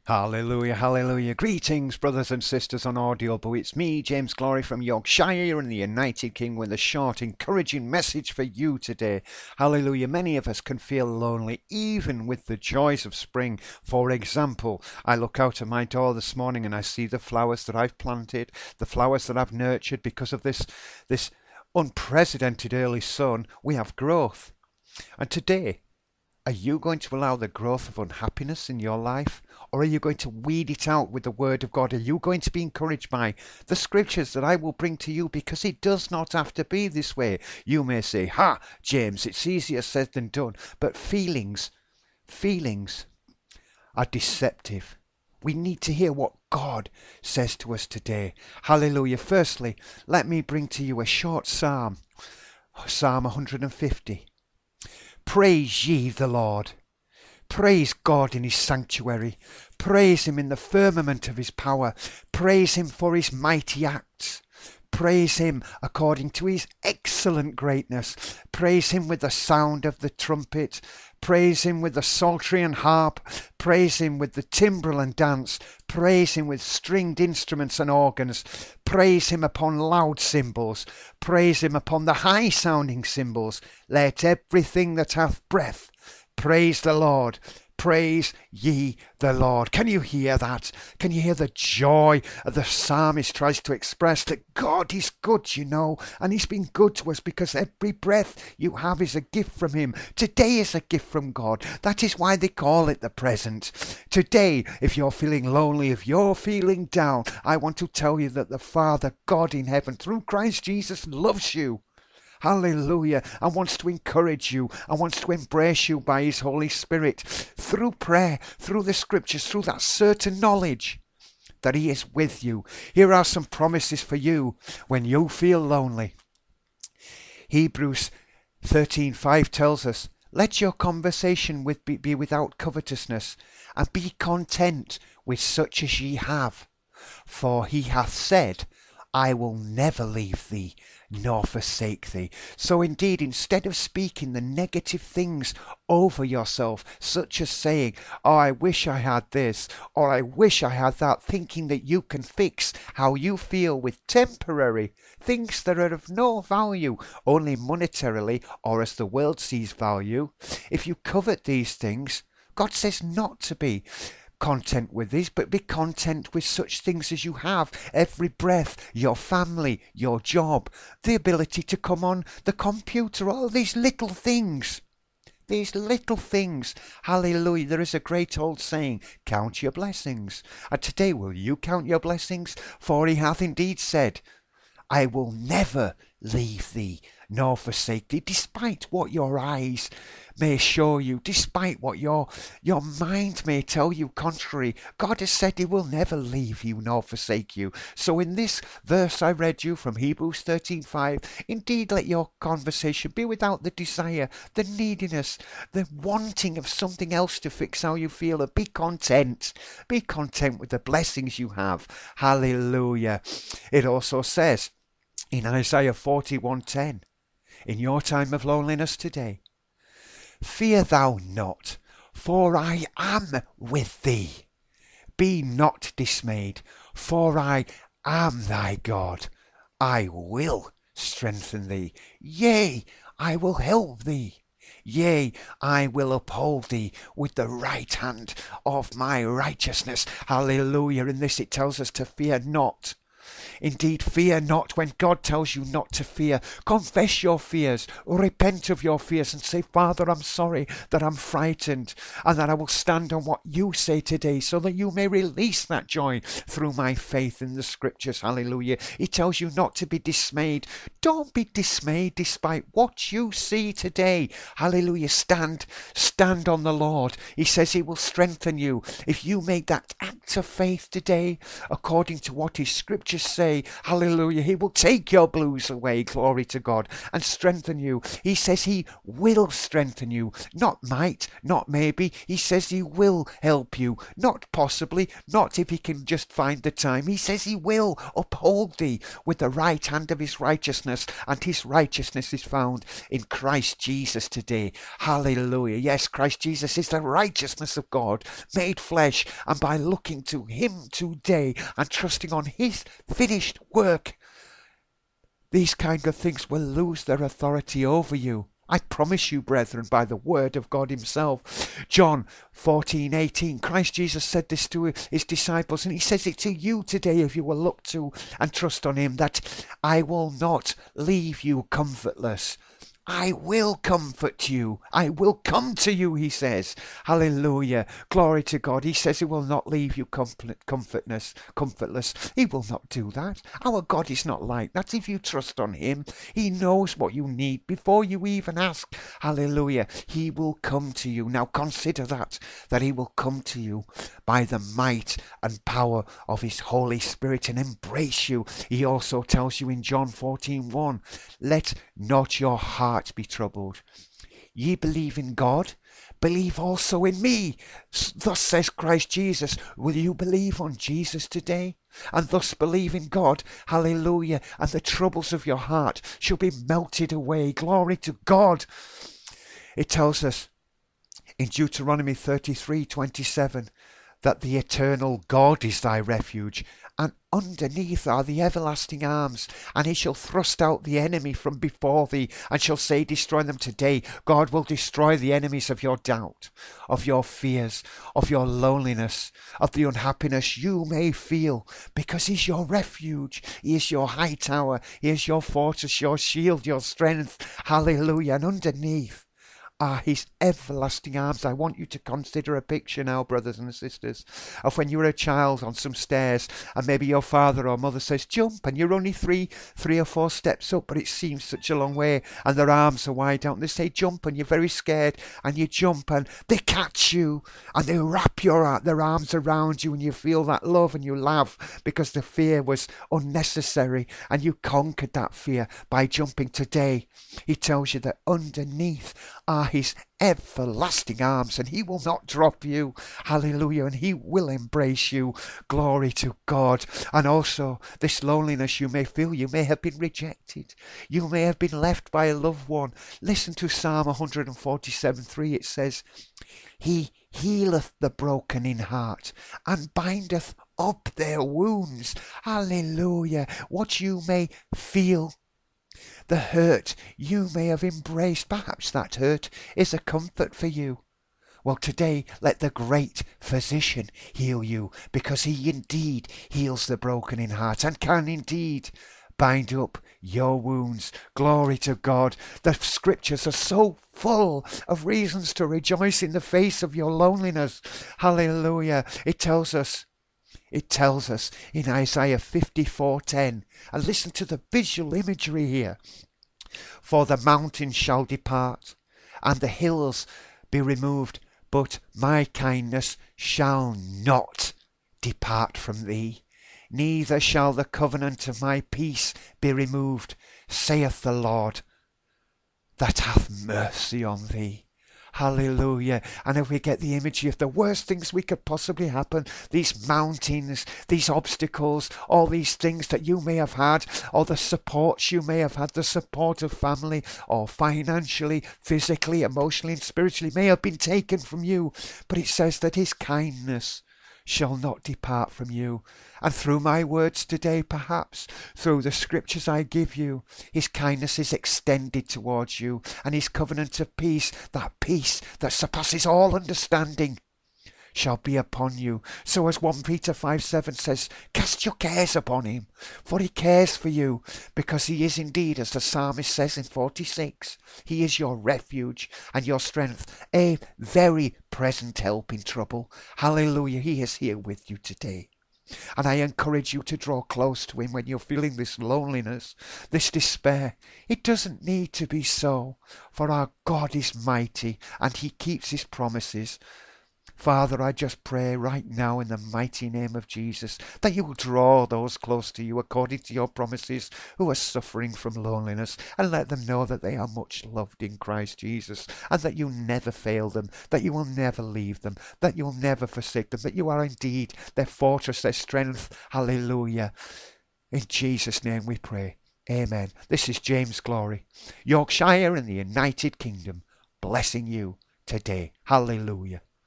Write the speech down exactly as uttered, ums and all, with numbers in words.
Hallelujah, hallelujah. Greetings, brothers and sisters on Audible. It's me, James Glory from Yorkshire in the United Kingdom with a short, encouraging message for you today. Hallelujah. Many of us can feel lonely, even with the joys of spring. For example, I look out of my door this morning and I see the flowers that I've planted, the flowers that I've nurtured because of this, this unprecedented early sun. We have growth. And today, are you going to allow the growth of unhappiness in your life? Or are you going to weed it out with the word of God? Are you going to be encouraged by the scriptures that I will bring to you? Because it does not have to be this way. You may say, ha, James, it's easier said than done. But feelings, feelings are deceptive. We need to hear what God says to us today. Hallelujah. Firstly, let me bring to you a short psalm. Psalm one hundred fifty. Praise ye the Lord. Praise God in his sanctuary. Praise him in the firmament of his power. Praise him for his mighty acts. Praise him according to his excellent greatness. Praise him with the sound of the trumpet. Praise him with the psaltery and harp. Praise him with the timbrel and dance. Praise him with stringed instruments and organs. Praise him upon loud cymbals. Praise him upon the high sounding cymbals. Let everything that hath breath praise the Lord. Praise ye the Lord. Can you hear that? Can you hear the joy of the psalmist tries to express that God is good, you know, and he's been good to us because every breath you have is a gift from him. Today is a gift from God. That is why they call it the present. Today, if you're feeling lonely, if you're feeling down, I want to tell you that the Father, God in heaven, through Christ Jesus, loves you. Hallelujah, and wants to encourage you and wants to embrace you by his Holy Spirit through prayer, through the scriptures, through that certain knowledge that he is with you. Here are some promises for you when you feel lonely. Hebrews thirteen five tells us, let your conversation with be, be without covetousness, and be content with such as ye have. For he hath said, I will never leave thee, nor forsake thee. So indeed, instead of speaking the negative things over yourself, such as saying, oh, I wish I had this, or I wish I had that, thinking that you can fix how you feel with temporary things that are of no value, only monetarily, or as the world sees value. If you covet these things, God says not to be content with these, but be content with such things as you have. Every breath, your family, your job, the ability to come on the computer, all these little things. These little things. Hallelujah. There is a great old saying, count your blessings. And today will you count your blessings? For he hath indeed said, I will never leave thee nor forsake thee, despite what your eyes may show you, despite what your your mind may tell you contrary. God has said he will never leave you nor forsake you. So in this verse I read you from Hebrews thirteen five, indeed let your conversation be without the desire, the neediness, the wanting of something else to fix how you feel, and be content. Be content with the blessings you have. Hallelujah. It also says in Isaiah forty-one ten, in your time of loneliness today, fear thou not, for I am with thee. Be not dismayed, for I am thy God. I will strengthen thee. Yea, I will help thee. Yea, I will uphold thee with the right hand of my righteousness. Hallelujah. In this it tells us to fear not. Indeed, fear not. When God tells you not to fear, confess your fears, repent of your fears and say, Father, I'm sorry that I'm frightened, and that I will stand on what you say today so that you may release that joy through my faith in the scriptures. Hallelujah. He tells you not to be dismayed. Don't be dismayed despite what you see today. Hallelujah. Stand, stand on the Lord. He says he will strengthen you. If you make that act of faith today, according to what his scripture scriptures say, hallelujah, he will take your blues away, glory to God, and strengthen you. He says he will strengthen you, not might, not maybe. He says he will help you, not possibly, not if he can just find the time. He says he will uphold thee with the right hand of his righteousness, and his righteousness is found in Christ Jesus today. Hallelujah. Yes, Christ Jesus is the righteousness of God made flesh, and by looking to him today and trusting on his finished work, these kind of things will lose their authority over you. I promise you, brethren, by the word of God himself. John fourteen eighteen, Christ Jesus said this to his disciples, and he says it to you today if you will look to and trust on him, that I will not leave you comfortless. I will comfort you. I will come to you, he says. Hallelujah. Glory to God. He says he will not leave you comfort, comfortless, comfortless. He will not do that. Our God is not like that. If you trust on him, he knows what you need before you even ask. Hallelujah. He will come to you. Now consider that, that he will come to you by the might and power of his Holy Spirit and embrace you. He also tells you in John fourteen one, let not your heart be troubled. Ye believe in God, believe also in me. Thus says Christ Jesus. Will you believe on Jesus today? And thus believe in God. Hallelujah. And the troubles of your heart shall be melted away. Glory to God. It tells us in Deuteronomy thirty-three twenty-seven that the eternal God is thy refuge, and underneath are the everlasting arms, and he shall thrust out the enemy from before thee, and shall say, destroy them today. God will destroy the enemies of your doubt, of your fears, of your loneliness, of the unhappiness you may feel, because he's your refuge, he is your high tower, he is your fortress, your shield, your strength. Hallelujah. And underneath are his everlasting arms. I want you to consider a picture now, brothers and sisters, of when you were a child on some stairs, and maybe your father or mother says jump, and you're only three three or four steps up, but it seems such a long way, and their arms are wide out, and they say jump, and you're very scared, and you jump, and they catch you, and they wrap your their arms around you, and you feel that love, and you laugh because the fear was unnecessary, and you conquered that fear by jumping. Today he tells you that underneath are his everlasting arms, and he will not drop you. Hallelujah. And he will embrace you. Glory to God. And also this loneliness you may feel, you may have been rejected, you may have been left by a loved one. Listen to Psalm one forty-seven three. It says, he healeth the broken in heart, and bindeth up their wounds. Hallelujah. What you may feel, the hurt you may have embraced, perhaps that hurt is a comfort for you. Well, today let the great physician heal you, because he indeed heals the broken in heart and can indeed bind up your wounds. Glory to God. The scriptures are so full of reasons to rejoice in the face of your loneliness. Hallelujah. It tells us It tells us in Isaiah fifty-four ten, and listen to the visual imagery here. For the mountains shall depart, and the hills be removed, but my kindness shall not depart from thee, neither shall the covenant of my peace be removed, saith the Lord, that hath mercy on thee. Hallelujah. And if we get the imagery of the worst things we could possibly happen, these mountains, these obstacles, all these things that you may have had, or the supports you may have had, the support of family, or financially, physically, emotionally, and spiritually may have been taken from you. But it says that his kindness shall not depart from you. And through my words today, perhaps, through the scriptures I give you, his kindness is extended towards you, and his covenant of peace, that peace that surpasses all understanding, shall be upon you. So as First Peter five seven says, cast your cares upon him, for he cares for you, because he is indeed, as the psalmist says in forty-six, he is your refuge and your strength, a very present help in trouble. Hallelujah. He is here with you today. And I encourage you to draw close to him when you're feeling this loneliness, this despair. It doesn't need to be so, for our God is mighty and he keeps his promises. Father, I just pray right now in the mighty name of Jesus that you will draw those close to you according to your promises who are suffering from loneliness, and let them know that they are much loved in Christ Jesus, and that you never fail them, that you will never leave them, that you will never forsake them, that you are indeed their fortress, their strength. Hallelujah. In Jesus' name we pray. Amen. This is James Glory, Yorkshire and the United Kingdom, blessing you today. Hallelujah.